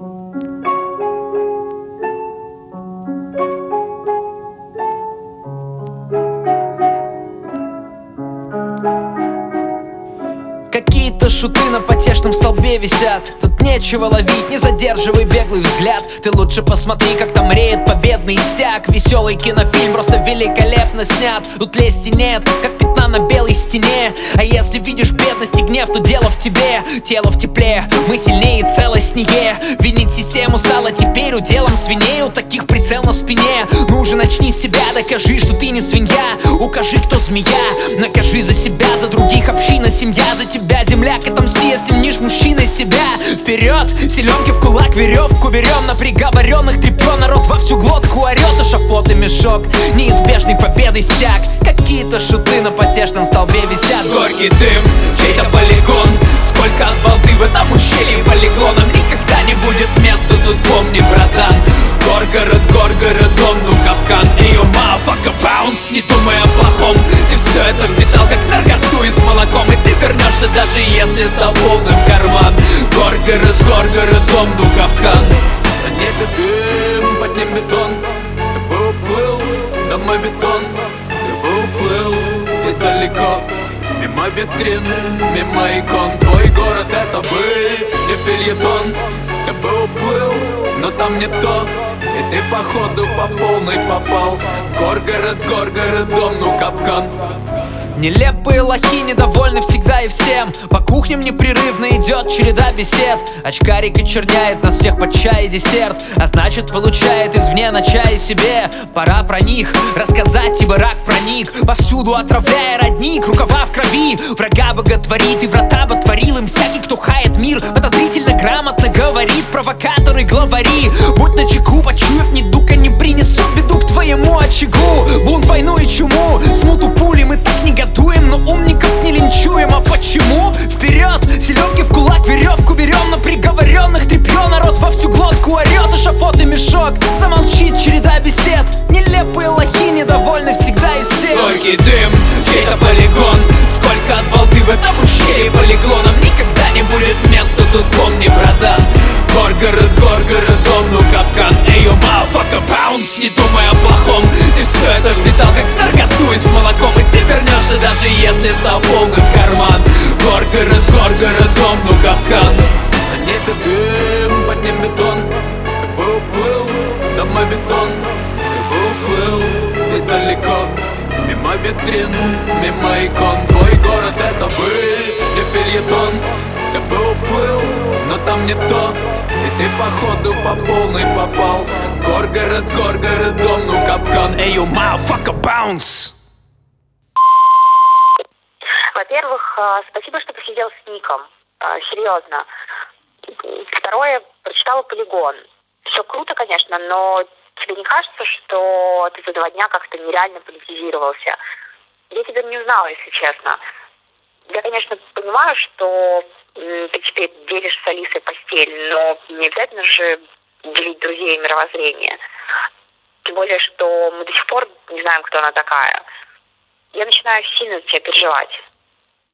Какие-то шуты на потешном столбе висят. Тут нечего ловить, не задерживай беглый взгляд. Ты лучше посмотри, как там реет победный стяг. Веселый кинофильм, просто великолепно снят. Тут лести нет, как пятна на белой стене. А если видишь бедность и гнев, то дело в тебе. Тело в тепле, мы сильнее и целостнее. Винить систему стало теперь уделом свиней. У таких прицел на спине. Ну уже начни с себя, докажи, что ты не свинья. Укажи, кто змея, накажи за себя, за других община, семья, за тебя земляк. Отомсти, если мнишь мужчиной себя. Вперед, селенки в кулак, веревку берем. На приговоренных тряпье, народ во всю глотку орет. Эшафот и мешок, неизбежный победный стяг. Какие-то шуты на потешном столбе висят. Горький дым, чей-то полигон. Сколько от балды в этом ущелье полегло. Нам никогда не будет места, тут помни, братан. Горгород, дом, ну капкан. Эйо, motherfucker, bounce, не думай о плохом. Ты все это впитал, как наркоту и с молоком. И ты вернешься, даже если стал полным карман. Горгород, дом, ну капкан. На небе дым, под ним бетон. Ты бы уплыл, домой бетон. Ты бы уплыл недалеко. Мимо витрин, мимо икон. Твой город это был не фельетон. Ты бы уплыл, но там не то. И ты походу по полной попал. Горгород, дом, ну капкан. Нелепые лохи недовольны всегда и всем. По кухням непрерывно идет череда бесед. Очкарик очерняет нас всех под чай и десерт. А значит получает извне на чай себе. Пора про них рассказать, ибо рак проник повсюду, отравляя родник. Рукава в крови, врага боготворит и врата ботворил им всякий, кто хает мир. Подозрительно грамотно говорит, провокаторы, главари. Будь начеку, почуяв недуг, они принесут беду к твоему очагу. Бунт, войну и чуму, смуту пули мы так негодуем, но умников не линчуем. А почему? Вперед, селенки в кулак, веревку берем. На приговоренных тряпье, народ во всю глотку орет. Эшафот и мешок, замолчит череда бесед. Нелепые лохи недовольны всегда и всем. Горький дым, чей-то полигон. Сколько от балды в этом ущелье полегло. Нам никогда не будет места, тут помни, братан. Горгород, дом, ну капкан. Эйо, motherfucker, bounce, не думай о плохом. Ты все это впитал, как наркоту и с молоком. И ты вернешься, даже если стал полным карман. Горгород, дом, ну капкан. На небе дым, под ним бетон. Ты бы уплыл, домой бетон. Ты бы уплыл недалеко. Мимо витрин, мимо икон. Твой город это был не фельетон. Ты бы уплыл, но там не то. И ты походу по полной попал. Горгород, дом, ну капкан. Эйо, motherfucker, bounce. Во-первых, спасибо, что последил с ником. Серьезно. Второе, прочитала «Полигон». Все круто, конечно, но тебе не кажется, что ты за 2 дня как-то нереально политизировался? Я тебя не узнала, если честно. Я, конечно, понимаю, что ты теперь делишь с Алисой постель, но не обязательно же делить друзей и мировоззрение. Тем более, что мы до сих пор не знаем, кто она такая. Я начинаю сильно за тебя переживать.